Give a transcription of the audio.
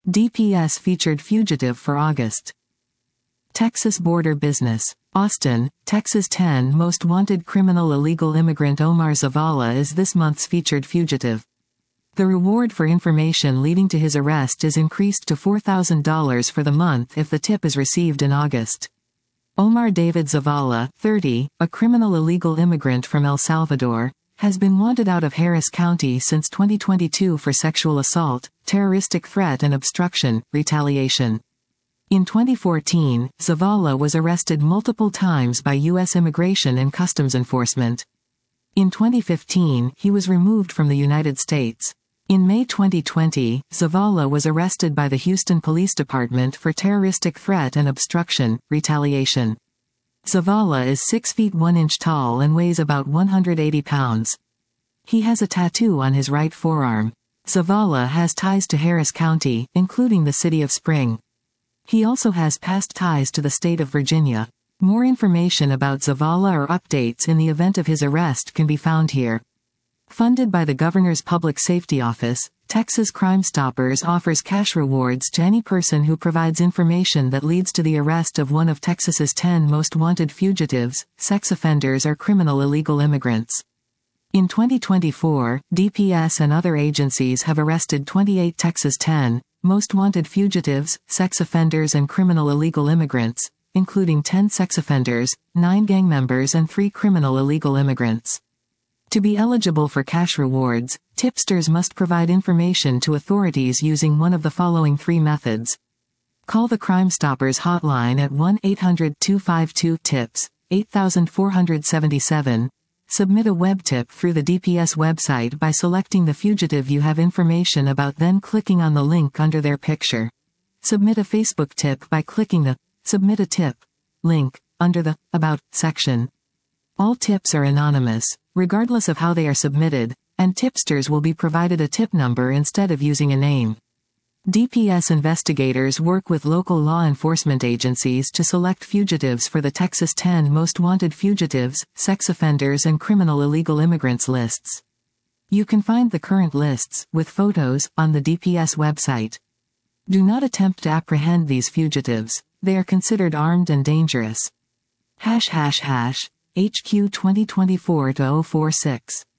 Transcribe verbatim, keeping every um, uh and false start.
D P S featured fugitive for August. Texas border business. Austin, Texas. ten Most wanted criminal illegal immigrant Omar Zavala is this month's featured fugitive. The reward for information leading to his arrest is increased to four thousand dollars for the month if the tip is received in August. Omar David Zavala, thirty, a criminal illegal immigrant from El Salvador, has been wanted out of Harris County since twenty twenty-two for sexual assault, terroristic threat and obstruction, retaliation. In twenty fourteen, Zavala was arrested multiple times by U S Immigration and Customs Enforcement. In twenty fifteen, he was removed from the United States. In May twenty twenty, Zavala was arrested by the Houston Police Department for terroristic threat and obstruction, retaliation. Zavala is six feet one inch tall and weighs about one hundred eighty pounds. He has a tattoo on his right forearm. Zavala has ties to Harris County, including the city of Spring. He also has past ties to the state of Virginia. More information about Zavala or updates in the event of his arrest can be found here. Funded by the Governor's Public Safety Office, Texas Crime Stoppers offers cash rewards to any person who provides information that leads to the arrest of one of Texas's ten most wanted fugitives, sex offenders or criminal illegal immigrants. In twenty twenty-four, D P S and other agencies have arrested twenty-eight Texas ten most wanted fugitives, sex offenders and criminal illegal immigrants, including ten sex offenders, nine gang members and three criminal illegal immigrants. To be eligible for cash rewards, tipsters must provide information to authorities using one of the following three methods. Call the Crime Stoppers hotline at one eight hundred two five two TIPS, eight four seven seven. Submit a web tip through the D P S website by selecting the fugitive you have information about, then clicking on the link under their picture. Submit a Facebook tip by clicking the Submit a Tip link under the About section. All tips are anonymous, regardless of how they are submitted, and tipsters will be provided a tip number instead of using a name. D P S investigators work with local law enforcement agencies to select fugitives for the Texas ten most wanted fugitives, sex offenders and criminal illegal immigrants lists. You can find the current lists, with photos, on the D P S website. Do not attempt to apprehend these fugitives. They are considered armed and dangerous. Hash hash hash. H Q twenty twenty-four to oh four six.